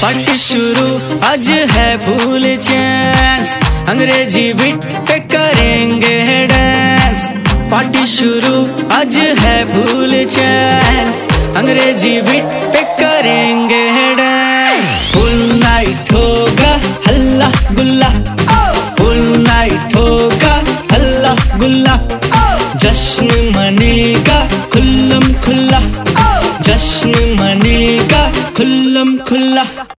Party शुरू आज है फुल चांस, अंग्रेजी बीट पे करेंगे डांस। पार्टी शुरू आज है फुल चांस, अंग्रेजी बीट पे करेंगे डांस। फुल नाइट होगा हल्ला गुल्ला, फुल नाइट होगा हल्ला गुल्ला। जश्न मनेगा खुल्लम खुल्ला, जश्न मनेगा खुल्लम खुल्ला।